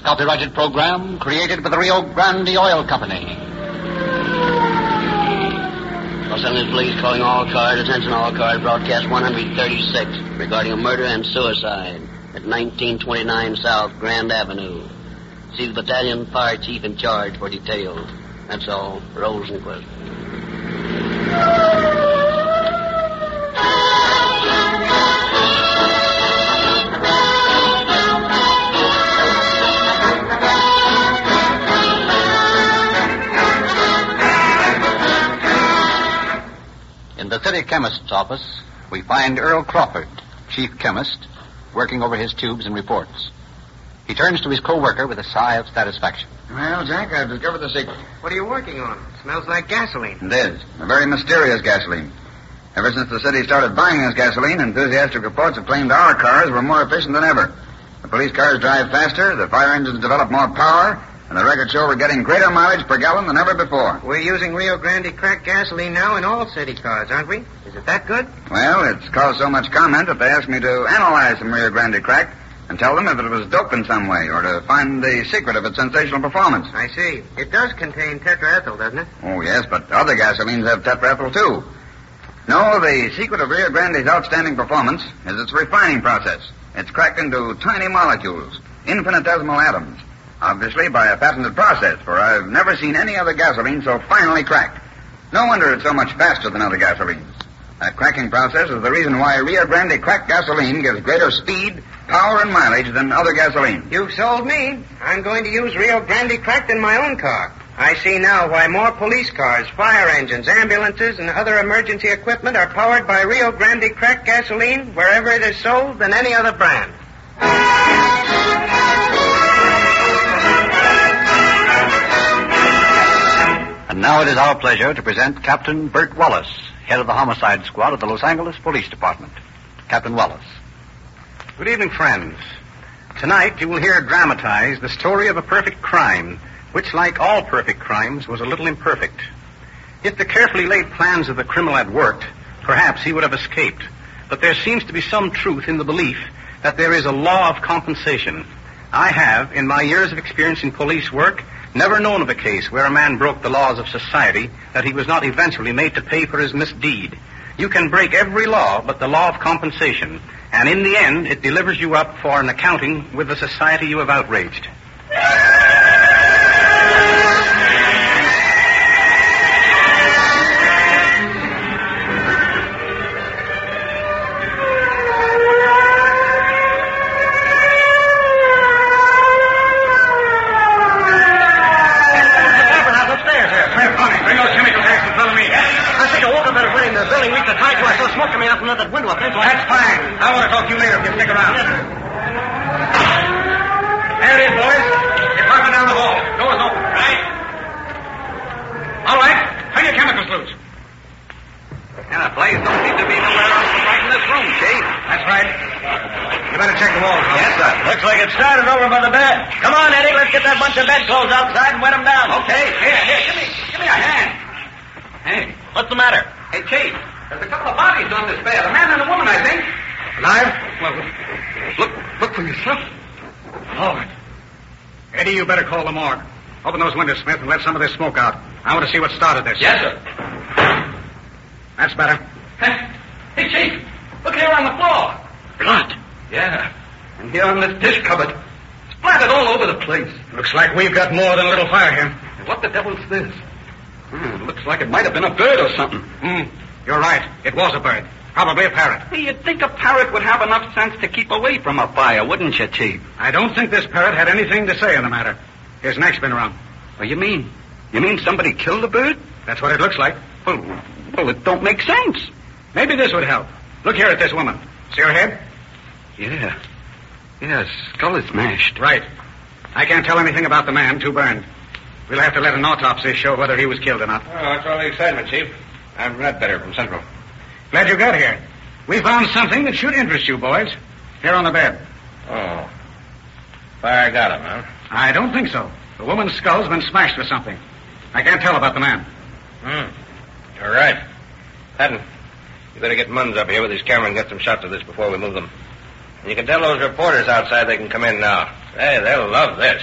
copyrighted program created by the Rio Grande Oil Company. Los Angeles Police calling all cars. Attention all cars. Broadcast 136 regarding a murder and suicide at 1929 South Grand Avenue. See the battalion fire chief in charge for details. That's all. Rosenquist. In the city chemist's office, we find Earl Crawford, chief chemist, working over his tubes and reports. He turns to his co-worker with a sigh of satisfaction. Well, Jack, I've discovered the secret. What are you working on? It smells like gasoline. It is. A very mysterious gasoline. Ever since the city started buying this gasoline, enthusiastic reports have claimed our cars were more efficient than ever. The police cars drive faster, the fire engines develop more power, and the records show we're getting greater mileage per gallon than ever before. We're using Rio Grande cracked gasoline now in all city cars, aren't we? Is it that good? Well, it's caused so much comment that they asked me to analyze some Rio Grande crack and tell them if it was doped in some way or to find the secret of its sensational performance. I see. It does contain tetraethyl, doesn't it? Oh, yes, but other gasolines have tetraethyl, too. No, the secret of Rio Grande's outstanding performance is its refining process. It's cracked into tiny molecules, infinitesimal atoms, obviously by a patented process, for I've never seen any other gasoline so finely cracked. No wonder it's so much faster than other gasolines. That cracking process is the reason why Rio Grande cracked gasoline gives greater speed, power, and mileage than other gasoline. You've sold me. I'm going to use Rio Grande cracked in my own car. I see now why more police cars, fire engines, ambulances, and other emergency equipment are powered by Rio Grande cracked gasoline wherever it is sold than any other brand. And now it is our pleasure to present Captain Bert Wallace, head of the homicide squad of the Los Angeles Police Department. Captain Wallace. Good evening, friends. Tonight you will hear dramatized the story of a perfect crime, which, like all perfect crimes, was a little imperfect. If the carefully laid plans of the criminal had worked, perhaps he would have escaped. But there seems to be some truth in the belief that there is a law of compensation. I have, in my years of experience in police work, never known of a case where a man broke the laws of society that he was not eventually made to pay for his misdeed. You can break every law but the law of compensation, and in the end, it delivers you up for an accounting with the society you have outraged. That window up there. That's fine. I want to talk to you later if you stick around. There it is, boys. Department down the hall. Door's open. Right. All right. Turn your chemicals loose. Yeah, the blaze don't seem to be nowhere else but right in this room, Chief. That's right. You better check the walls, huh? Yes, sir. Looks like it started over by the bed. Come on, Eddie. Let's get that bunch of bedclothes outside and wet them down. Okay. Here, give me a hand. Hey, What's the matter? hey, Chief. There's a couple of bodies on this bed. A man and a woman, I think. Alive? Well, look for yourself. Lord. Eddie, you better call the morgue. Open those windows, Smith, and let some of this smoke out. I want to see what started this. Yes, sir. That's better. Hey, Chief. Look here on the floor. Blood. Yeah. And here on this dish cupboard. Splattered all over the place. Looks like we've got more than a little fire here. What the devil's this? Looks like it might have been a bird or something. You're right. It was a bird. Probably a parrot. Hey, you'd think a parrot would have enough sense to keep away from a fire, wouldn't you, Chief? I don't think this parrot had anything to say on the matter. His neck's been wrung. What you mean? You mean somebody killed the bird? That's what it looks like. Well, it don't make sense. Maybe this would help. Look here at this woman. See her head? Yeah. Yeah, skull is smashed. Right. I can't tell anything about the man, too burned. We'll have to let an autopsy show whether he was killed or not. Oh, that's all the excitement, Chief. I'm Red Better from Central. Glad you got here. We found something that should interest you, boys. Here on the bed. Oh. Fire got him, huh? I don't think so. The woman's skull's been smashed with something. I can't tell about the man. You're right. Patton, you better get Munns up here with his camera and get some shots of this before we move them. And you can tell those reporters outside they can come in now. Hey, they'll love this.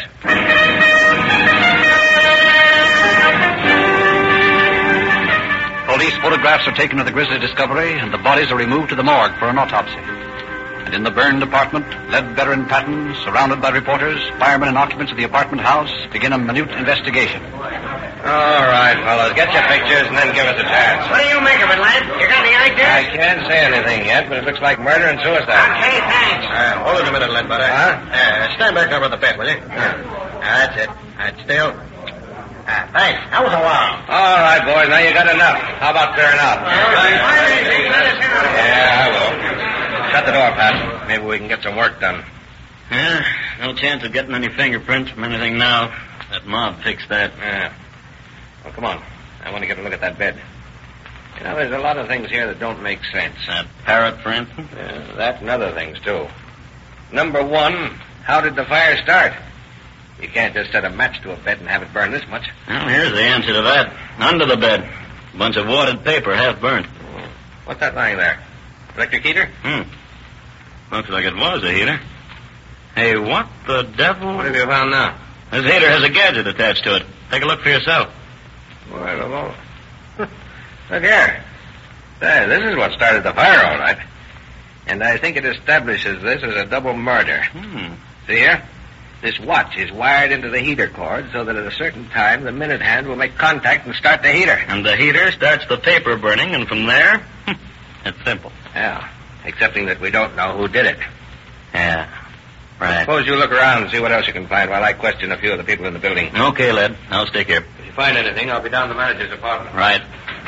Police photographs are taken of the grisly discovery, and the bodies are removed to the morgue for an autopsy. And in the burned apartment, Ledbetter and Patton, surrounded by reporters, firemen, and occupants of the apartment house, begin a minute investigation. All right, fellows, get your pictures and then give us a chance. What do you make of it, lad? You got any ideas? I can't say anything yet, but it looks like murder and suicide. Okay, thanks. Hold it a minute, Ledbetter. Stand back over the bed, will you? That's it. That's still. Thanks. That was a while. All right, boys, now you got enough. How about clearing out? Yeah, I will. Shut the door, Pat. Maybe we can get some work done. Yeah, no chance of getting any fingerprints from anything now. That mob fixed that. Yeah. Well, come on. I want to get a look at that bed. You know, there's a lot of things here that don't make sense. That parrot, for instance? That and other things, too. Number one, how did the fire start? You can't just set a match to a bed and have it burn this much. Well, here's the answer to that. Under the bed. A bunch of wadded paper, half burnt. What's that lying there? Electric heater? Looks like it was a heater. Hey, what the devil? What have you found now? This heater has a gadget attached to it. Take a look for yourself. Well, look here. There, this is what started the fire, all right. And I think it establishes this as a double murder. See here? This watch is wired into the heater cord so that at a certain time the minute hand will make contact and start the heater. And the heater starts the paper burning, and from there, it's simple. Yeah, excepting that we don't know who did it. Yeah, right. Suppose you look around and see what else you can find while I question a few of the people in the building. Okay, Led. I'll stick here. If you find anything, I'll be down to the manager's apartment. Right.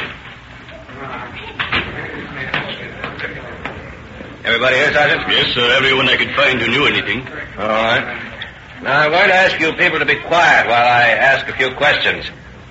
Everybody here, Sergeant? Yes, sir. Everyone I could find who knew anything. All right. Now, I'm going to ask you people to be quiet while I ask a few questions.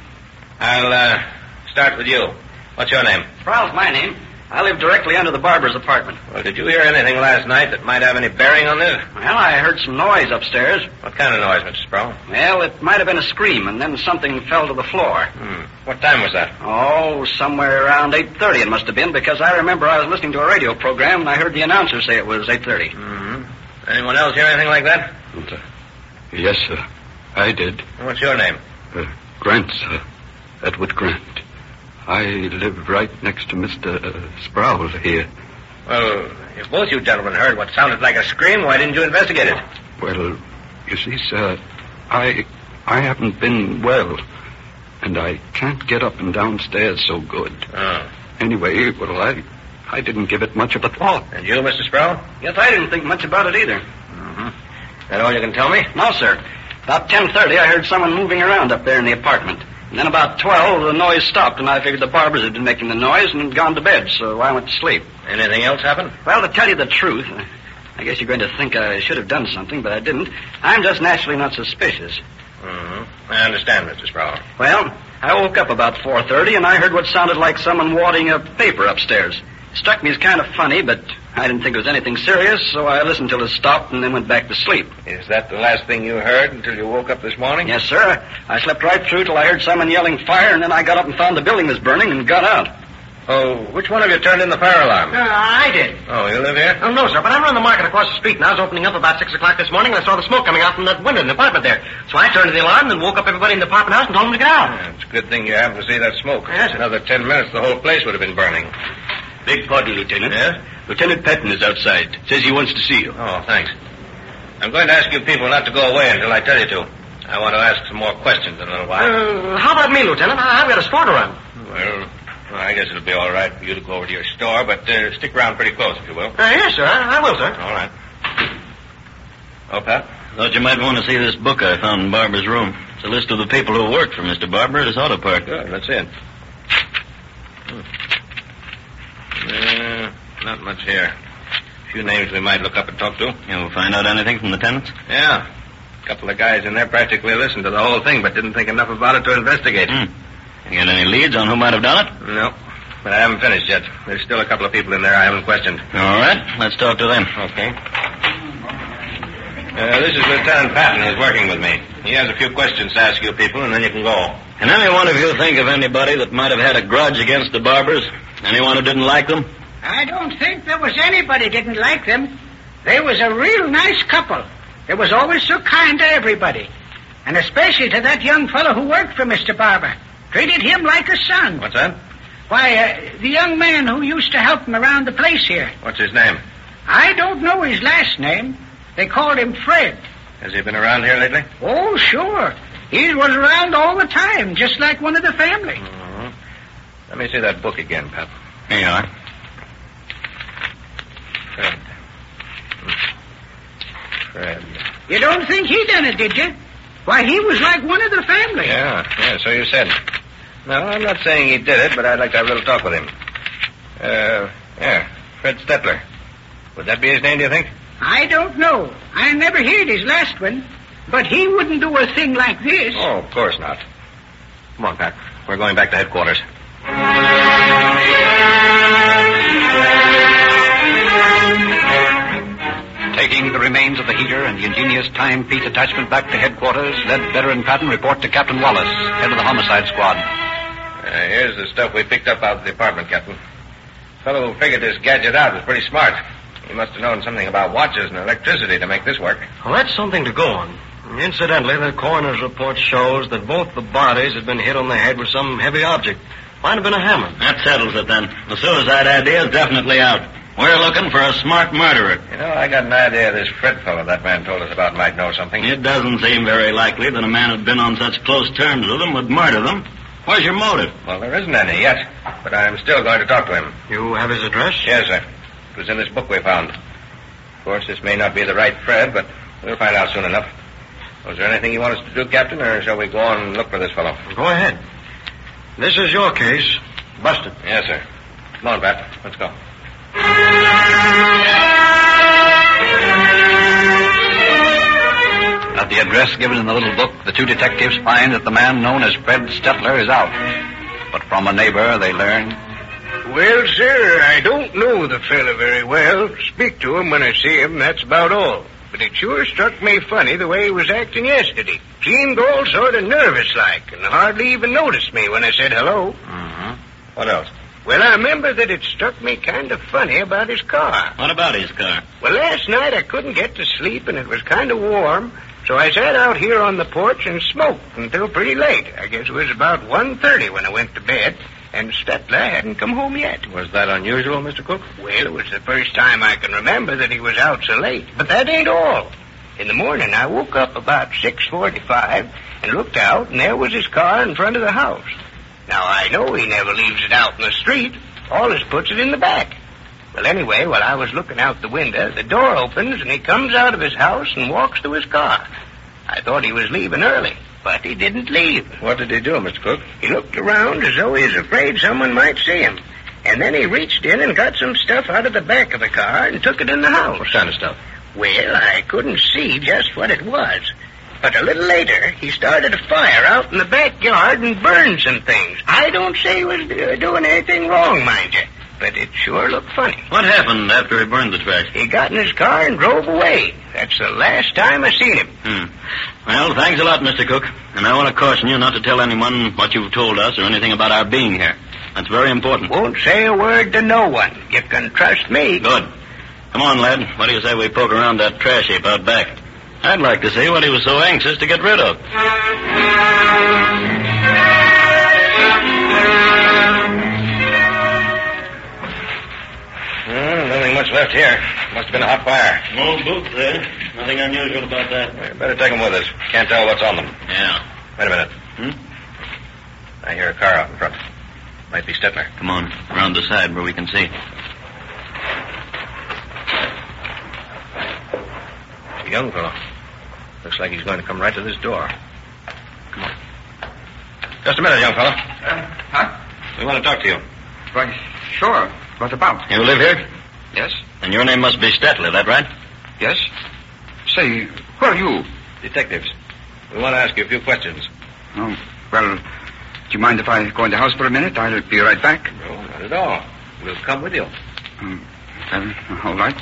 I'll start with you. What's your name? Sproul's my name. I live directly under the barber's apartment. Well, did you hear anything last night that might have any bearing on this? Well, I heard some noise upstairs. What kind of noise, Mr. Sproul? Well, it might have been a scream, and then something fell to the floor. What time was that? Oh, somewhere around 8:30 it must have been, because I remember I was listening to a radio program, and I heard the announcer say it was 8:30. Anyone else hear anything like that? Yes, sir. I did. What's your name? Grant, sir. Edward Grant. I live right next to Mr. Sproul here. Well, if both you gentlemen heard what sounded like a scream, why didn't you investigate it? Well, you see, sir, I haven't been well, and I can't get up and downstairs so good. Oh. Anyway, well, I didn't give it much of a thought. And you, Mr. Sproul? Yes, I didn't think much about it either. That all you can tell me? No, sir. About 10:30, I heard someone moving around up there in the apartment. And then about 12, the noise stopped, and I figured the barbers had been making the noise and had gone to bed, so I went to sleep. Anything else happen? Well, to tell you the truth, I guess you're going to think I should have done something, but I didn't. I'm just naturally not suspicious. I understand, Mr. Sproul. Well, I woke up about 4:30, and I heard what sounded like someone wadding a paper upstairs. It struck me as kind of funny, but I didn't think it was anything serious, so I listened till it stopped and then went back to sleep. Is that the last thing you heard until you woke up this morning? Yes, sir. I slept right through till I heard someone yelling fire, and then I got up and found the building was burning and got out. Oh, which one of you turned in the fire alarm? I did. Oh, you live here? Oh, no, sir, but I run the market across the street, and I was opening up about 6 o'clock this morning, and I saw the smoke coming out from that window in the apartment there. So I turned to the alarm and woke up everybody in the apartment house and told them to get out. Yeah, it's a good thing you happened to see that smoke. Yes, sir. Another 10 minutes, the whole place would have been burning. Beg pardon, Lieutenant. Yes? Lieutenant Patton is outside. Says he wants to see you. Oh, thanks. I'm going to ask you people not to go away until I tell you to. I want to ask some more questions in a little while. How about me, Lieutenant? I've got a store to run. Well, I guess it'll be all right for you to go over to your store, but stick around pretty close, if you will. Yes, sir. I will, sir. All right. Oh, Pat? Thought you might want to see this book I found in Barber's room. It's a list of the people who worked for Mr. Barber at his auto park. Good, let's see it. Not much here. A few names we might look up and talk to. You'll find out anything from the tenants? Yeah. A couple of guys in there practically listened to the whole thing, but didn't think enough about it to investigate. You got any leads on who might have done it? No. But I haven't finished yet. There's still a couple of people in there I haven't questioned. All right. Let's talk to them. Okay. This is Lieutenant Patton who's working with me. He has a few questions to ask you people, and then you can go. Can any one of you think of anybody that might have had a grudge against the Barbers? Anyone who didn't like them? I don't think there was anybody didn't like them. They was a real nice couple. They was always so kind to everybody. And especially to that young fellow who worked for Mr. Barber. Treated him like a son. What's that? Why, the young man who used to help him around the place here. What's his name? I don't know his last name. They called him Fred. Has he been around here lately? Oh, sure. He was around all the time, just like one of the family. Mm-hmm. Let me see that book again, Pep. Here you are. Fred. Fred. You don't think he done it, did you? Why, he was like one of the family. Yeah, so you said. No, I'm not saying he did it, but I'd like to have a little talk with him. Fred Stetler. Would that be his name, do you think? I don't know. I never heard his last one. But he wouldn't do a thing like this. Oh, of course not. Come on, Pat. We're going back to headquarters. Taking the remains of the heater and the ingenious timepiece attachment back to headquarters, Ledbetter and Patton report to Captain Wallace, head of the homicide squad. Here's the stuff we picked up out of the apartment, Captain. The fellow who figured this gadget out was pretty smart. He must have known something about watches and electricity to make this work. Well, that's something to go on. Incidentally, the coroner's report shows that both the bodies had been hit on the head with some heavy object. Might have been a hammer. That settles it, then. The suicide idea is definitely out. We're looking for a smart murderer. You know, I got an idea this Fred fellow that man told us about might know something. It doesn't seem very likely that a man who'd been on such close terms with them would murder them. Where's your motive? Well, there isn't any yet, but I'm still going to talk to him. You have his address? Yes, sir. It was in this book we found. Of course, this may not be the right Fred, but we'll find out soon enough. Was there anything you want us to do, Captain, or shall we go on and look for this fellow? Go ahead. This is your case. Busted. Yes, sir. Come on, Pat. Let's go. At the address given in the little book, the two detectives find that the man known as Fred Stetler is out. But from a neighbor, they learn... Well, sir, I don't know the fella very well. Speak to him when I see him, that's about all. But it sure struck me funny the way he was acting yesterday. Seemed all sort of nervous-like, and hardly even noticed me when I said hello. Mm-hmm. What else? Well, I remember that it struck me kind of funny about his car. What about his car? Well, last night I couldn't get to sleep, and it was kind of warm, so I sat out here on the porch and smoked until pretty late. I guess it was about 1:30 when I went to bed, and Stetler hadn't come home yet. Was that unusual, Mr. Cook? Well, it was the first time I can remember that he was out so late. But that ain't all. In the morning, I woke up about 6:45 and looked out, and there was his car in front of the house. Now, I know he never leaves it out in the street. Always puts it in the back. Well, anyway, while I was looking out the window, the door opens, and he comes out of his house and walks to his car. I thought he was leaving early, but he didn't leave. What did he do, Mr. Cook? He looked around as though he was afraid someone might see him. And then he reached in and got some stuff out of the back of the car and took it in the house. What kind of stuff? Well, I couldn't see just what it was. But a little later, he started a fire out in the backyard and burned some things. I don't say he was doing anything wrong, mind you, but it sure looked funny. What happened after he burned the trash? He got in his car and drove away. That's the last time I seen him. Well, thanks a lot, Mr. Cook. And I want to caution you not to tell anyone what you've told us or anything about our being here. That's very important. Won't say a word to no one. You can trust me. Good. Come on, lad. What do you say we poke around that trash heap out back? I'd like to see what he was so anxious to get rid of. Nothing much left here. Must have been a hot fire. Old boots there. Nothing unusual about that. We better take them with us. Can't tell what's on them. Yeah. Wait a minute. I hear a car out in front. Might be Stetler. Come on, around the side where we can see. It's a young fellow. Looks like he's going to come right to this door. Come on. Just a minute, young fellow. We want to talk to you. Why, sure. What about? You live here? Yes. And your name must be Stetler, that right? Yes. Say, who are you? Detectives. We want to ask you a few questions. Oh, well, do you mind if I go in the house for a minute? I'll be right back. No, not at all. We'll come with you. Well, all right.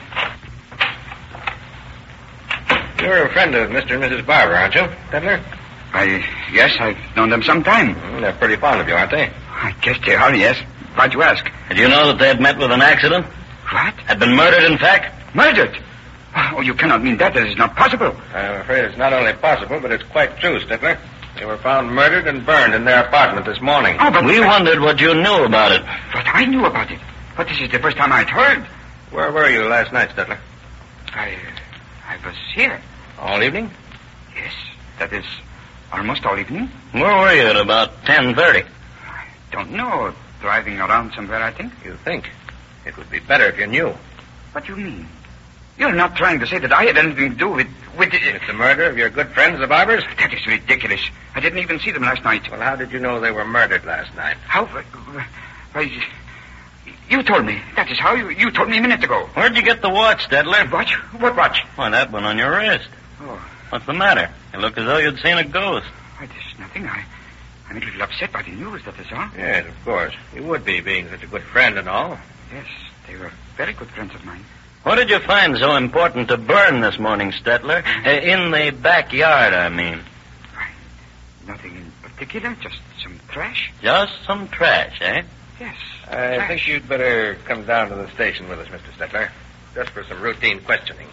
You're a friend of Mr. and Mrs. Barber, aren't you, Stetler? Yes, I've known them some time. They're pretty fond of you, aren't they? I guess they are, yes. Why'd you ask? Did you know that they had met with an accident? What? Had been murdered, in fact? Murdered? Oh, you cannot mean that. That is not possible. I'm afraid it's not only possible, but it's quite true, Stettler. They were found murdered and burned in their apartment this morning. Oh, but We wondered what you knew about it. But I knew about it. But this is the first time I'd heard. Where were you last night, Stettler? I was here. All evening? Yes, that is almost all evening. Where were you at about 10:30? Don't know. Driving around somewhere, I think. You think? It would be better if you knew. What do you mean? You're not trying to say that I had anything to do with With the murder of your good friends, the Barbers? That is ridiculous. I didn't even see them last night. Well, how did you know they were murdered last night? How? Why, you told me. That is how you told me a minute ago. Where'd you get the watch, Stettler? Watch? What watch? Why, that one on your wrist. Oh. What's the matter? You look as though you'd seen a ghost. Why, there's nothing. I'm a little upset by the news, that is all. Yes, of course. You would be, being such a good friend and all. Yes, they were very good friends of mine. What did you find so important to burn this morning, Stettler? In the backyard, I mean. Why, nothing in particular, just some trash. Just some trash, eh? Yes. I think you'd better come down to the station with us, Mr. Stettler, just for some routine questioning.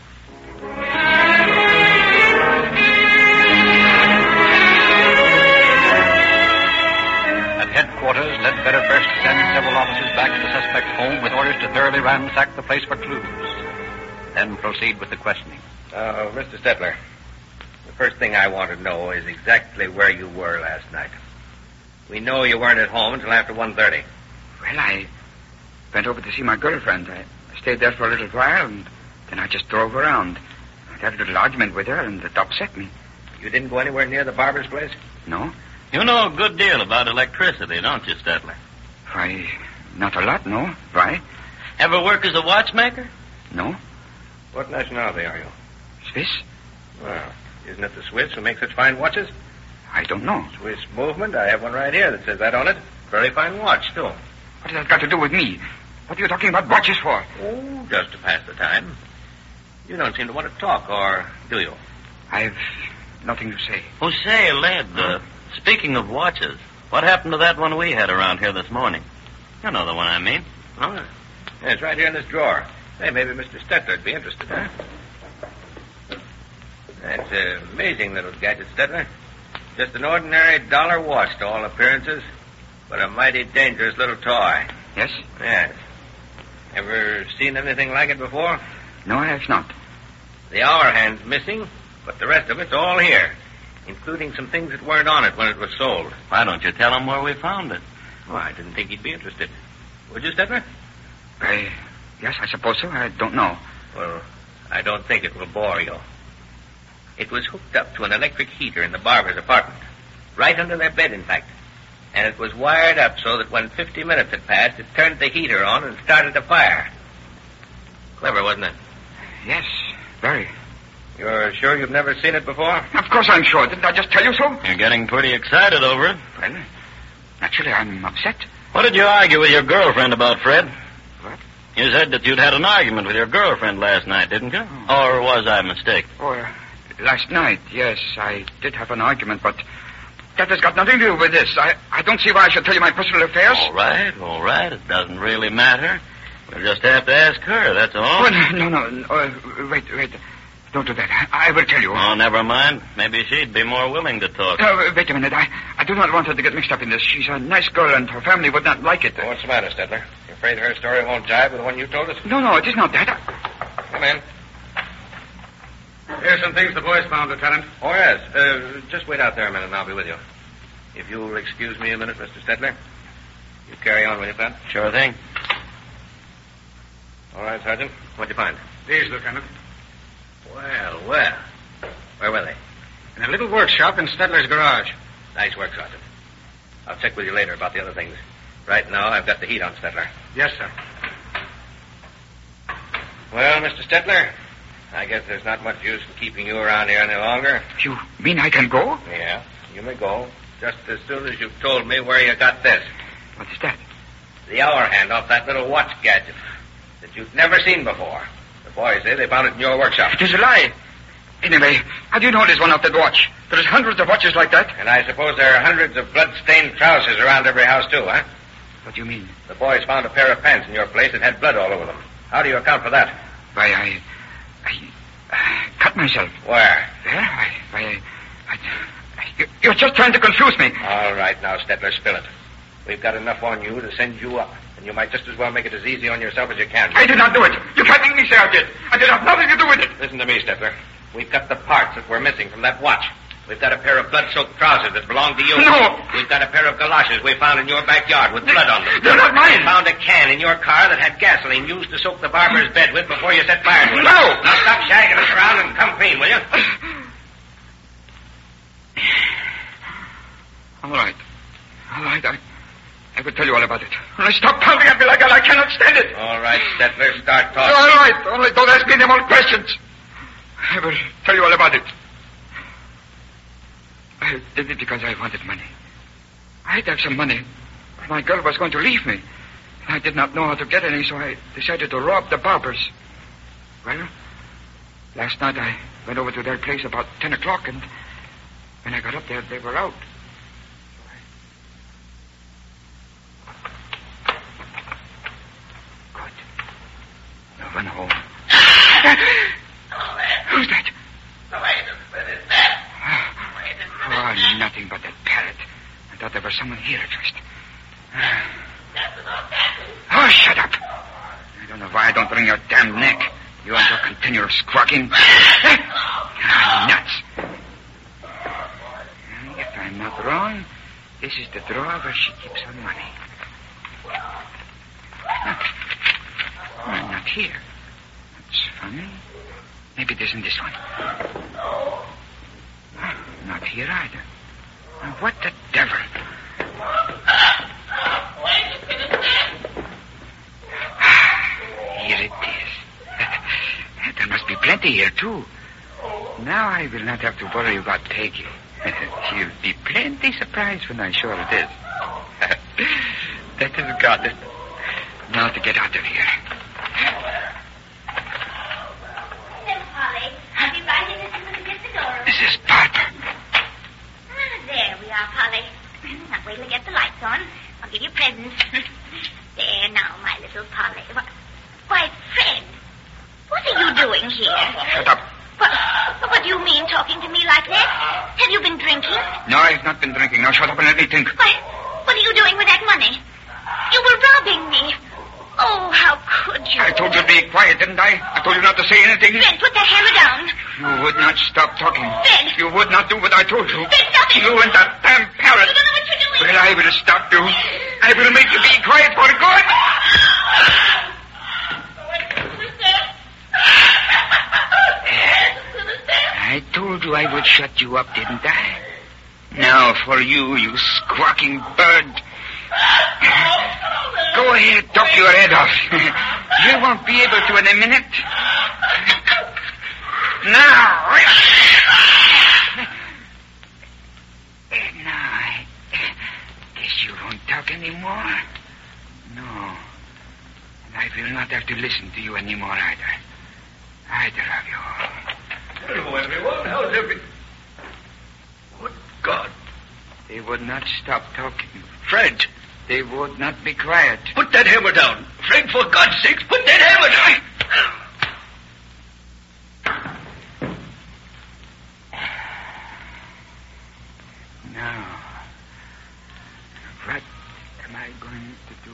At headquarters, Ledbetter first sends several officers back to the suspect's home with orders to thoroughly ransack the place for clues. Then proceed with the questioning. Mr. Stettler, the first thing I want to know is exactly where you were last night. We know you weren't at home until after 1:30. Well, I went over to see my girlfriend. I stayed there for a little while, and then I just drove around. I had a little argument with her, and it upset me. You didn't go anywhere near the barber's place? No. You know a good deal about electricity, don't you, Stettler? Why, not a lot, no. Why? Ever work as a watchmaker? No. What nationality are you? Swiss? Well, isn't it the Swiss who make such fine watches? I don't know. Swiss movement. I have one right here that says that on it. Very fine watch, too. What has that got to do with me? What are you talking about watches for? Oh, just to pass the time. You don't seem to want to talk, or do you? I've nothing to say. Oh, say, Led, speaking of watches, what happened to that one we had around here this morning? You know the one I mean. Oh, yeah, it's right here in this drawer. Hey, maybe Mr. Stettler'd be interested, huh? That's an amazing little gadget, Stettler. Just an ordinary dollar watch to all appearances, but a mighty dangerous little toy. Yes? Yes. Ever seen anything like it before? No, I have not. The hour hand's missing, but the rest of it's all here, including some things that weren't on it when it was sold. Why don't you tell him where we found it? Oh, I didn't think he'd be interested. Would you, Stettler? Yes, I suppose so. I don't know. Well, I don't think it will bore you. It was hooked up to an electric heater in the barber's apartment. Right under their bed, in fact. And it was wired up so that when 50 minutes had passed, it turned the heater on and started a fire. Clever, wasn't it? Yes, very. You're sure you've never seen it before? Of course I'm sure. Didn't I just tell you so? You're getting pretty excited over it. Well, naturally I'm upset. What did you argue with your girlfriend about, Fred? What? You said that you'd had an argument with your girlfriend last night, didn't you? Or was I mistaken? Oh, last night, yes, I did have an argument, but that has got nothing to do with this. I don't see why I should tell you my personal affairs. All right. It doesn't really matter. We'll just have to ask her, that's all. Oh, no. Wait. Don't do that. I will tell you. Oh, never mind. Maybe she'd be more willing to talk. Wait a minute. I do not want her to get mixed up in this. She's a nice girl, and her family would not like it. What's the matter, Stettler? You afraid her story won't jive with the one you told us? No, it is not that. Come in. Here's some things the boys found, Lieutenant. Oh, yes. Just wait out there a minute, and I'll be with you. If you'll excuse me a minute, Mr. Stettler. You carry on, will you, Pat? Sure thing. All right, Sergeant. What'd you find? These, Lieutenant. Well. Where were they? In a little workshop in Stettler's garage. Nice work, Sergeant. I'll check with you later about the other things. Right now, I've got the heat on Stettler. Yes, sir. Well, Mr. Stettler, I guess there's not much use in keeping you around here any longer. You mean I can go? Yeah, you may go. Just as soon as you've told me where you got this. What is that? The hour hand off that little watch gadget that you've never seen before. The boys say they found it in your workshop. It is a lie. Anyway, how do you know there's one off that watch? There's hundreds of watches like that. And I suppose there are hundreds of blood-stained trousers around every house, too, huh? What do you mean? The boys found a pair of pants in your place that had blood all over them. How do you account for that? Why, myself. Where? There? You're just trying to confuse me. All right, now, Stetler, spill it. We've got enough on you to send you up, and you might just as well make it as easy on yourself as you can. I did not do it. You can't make me say I did. I did have nothing to do with it. Listen to me, Stetler. We've got the parts that were missing from that watch. We've got a pair of blood-soaked trousers that belong to you. No! We've got a pair of galoshes we found in your backyard with blood on them. They're not mine. We found a can in your car that had gasoline used to soak the barber's bed with before you set fire to it. No! Now stop shagging us around and come clean, will you? All right. I will tell you all about it. Now stop pounding at me like that. I cannot stand it. All right, Stetler, start talking. All right. Don't ask me any more questions. I will tell you all about it. I did it because I wanted money. I had to have some money. My girl was going to leave me. I did not know how to get any, so I decided to rob the barbers. Well, last night I went over to their place about 10 o'clock, and when I got up there, they were out. Good. No one home. Who's that? Oh, nothing but that parrot. I thought there was someone here at first. Oh, shut up. I don't know why I don't wring your damn neck. You and your continual squawking. Nuts. If I'm not wrong, this is the drawer where she keeps her money. Not here. That's funny. Maybe it isn't this one. Not here either. Now, what the devil? Here it is. There must be plenty here, too. Now I will not have to worry about Peggy. She'll be plenty surprised when I show her this. That has got it. Now to get out of here. Polly, I'll be right in as soon as I get the door open. Mrs. Barber. There we are, Polly. Now wait till I get the lights on. I'll give you presents. There now, my little Polly. Why, Fred, what are you doing here? Shut up. What do you mean talking to me like that? Have you been drinking? No, I've not been drinking. Now shut up and let me think. Why, what are you doing with that money? You were robbing me. Oh, how could you? I told you to be quiet, didn't I? I told you not to say anything. Fred, put that hammer down. You would not stop talking. Fred. You would not do what I told you. Fred, stop it. You and that damn parrot. You don't know what you're doing. Well, I will stop you. I will make you be quiet for good. I told you I would shut you up, didn't I? Now for you, you squawking bird. Go ahead, talk your head off. You won't be able to in a minute. Now. Now, I guess you won't talk anymore. No. And I will not have to listen to you anymore either. Either of you. Hello, everyone. How's everything? Good God. They would not stop talking. Fred. They would not be quiet. Put that hammer down. Fred, for God's sakes, put that hammer down. Now, what am I going to do?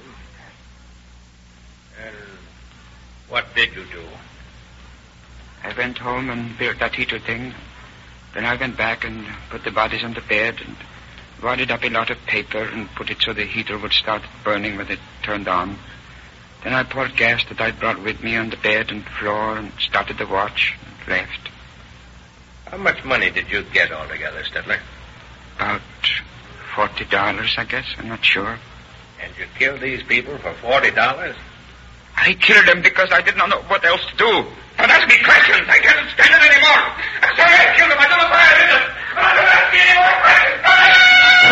And what did you do? I went home and built that heater thing. Then I went back and put the bodies on the bed and wadded up a lot of paper and put it so the heater would start burning when it turned on. Then I poured gas that I'd brought with me on the bed and floor and started the watch and left. How much money did you get altogether, Stetler? About $40, I guess. I'm not sure. And you killed these people for $40? I killed them because I did not know what else to do. Don't ask me questions. I can't stand it anymore. I'm sorry I killed them. I don't know why I did it. Don't ask me any more questions.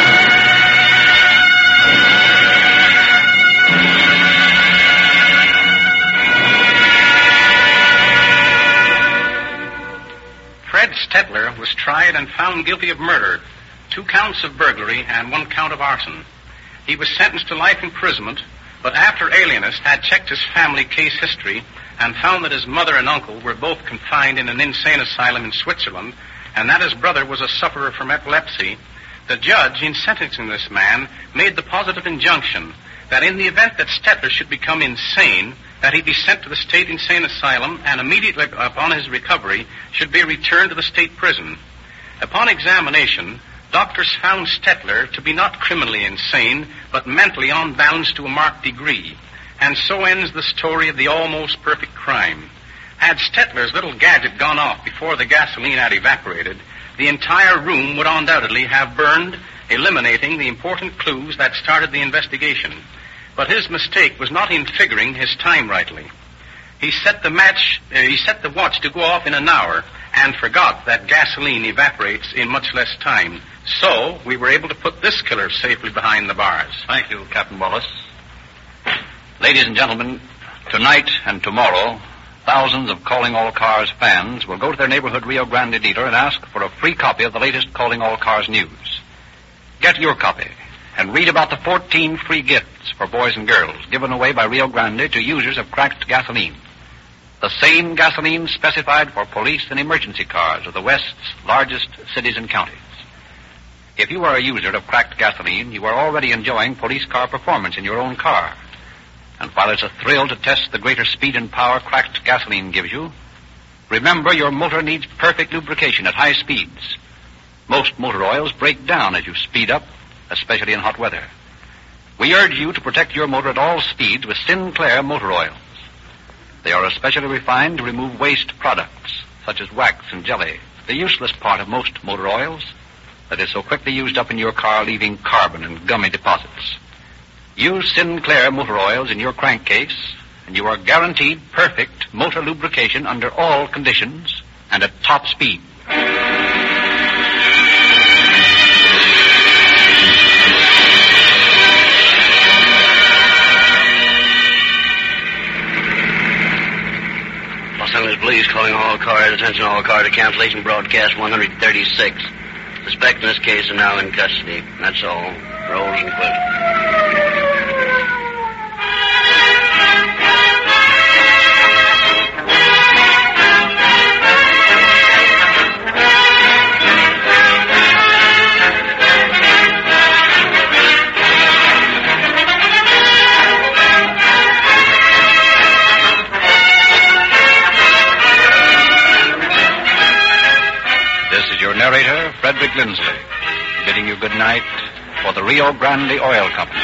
Fred Stetler was tried and found guilty of murder, 2 counts of burglary, and 1 count of arson. He was sentenced to life imprisonment, but after alienists had checked his family case history, and found that his mother and uncle were both confined in an insane asylum in Switzerland, and that his brother was a sufferer from epilepsy, the judge, in sentencing this man, made the positive injunction that in the event that Stettler should become insane, that he be sent to the state insane asylum and immediately upon his recovery should be returned to the state prison. Upon examination, doctors found Stettler to be not criminally insane, but mentally unbalanced to a marked degree. And so ends the story of the almost perfect crime. Had Stettler's little gadget gone off before the gasoline had evaporated, the entire room would undoubtedly have burned, eliminating the important clues that started the investigation. But his mistake was not in figuring his time rightly. He set the watch to go off in an hour and forgot that gasoline evaporates in much less time. So we were able to put this killer safely behind the bars. Thank you, Captain Wallace. Ladies and gentlemen, tonight and tomorrow, thousands of Calling All Cars fans will go to their neighborhood Rio Grande dealer and ask for a free copy of the latest Calling All Cars news. Get your copy and read about the 14 free gifts for boys and girls given away by Rio Grande to users of cracked gasoline. The same gasoline specified for police and emergency cars of the West's largest cities and counties. If you are a user of cracked gasoline, you are already enjoying police car performance in your own car. And while it's a thrill to test the greater speed and power cracked gasoline gives you, remember your motor needs perfect lubrication at high speeds. Most motor oils break down as you speed up, especially in hot weather. We urge you to protect your motor at all speeds with Sinclair motor oils. They are especially refined to remove waste products, such as wax and jelly, the useless part of most motor oils that is so quickly used up in your car, leaving carbon and gummy deposits. Use Sinclair motor oils in your crankcase, and you are guaranteed perfect motor lubrication under all conditions and at top speed. Los Angeles Police calling all cars, attention all car to cancellation broadcast 136. Suspect in this case are now in custody. That's all. Rolls and quit. Narrator, Frederick Lindsley, bidding you good night for the Rio Grande Oil Company.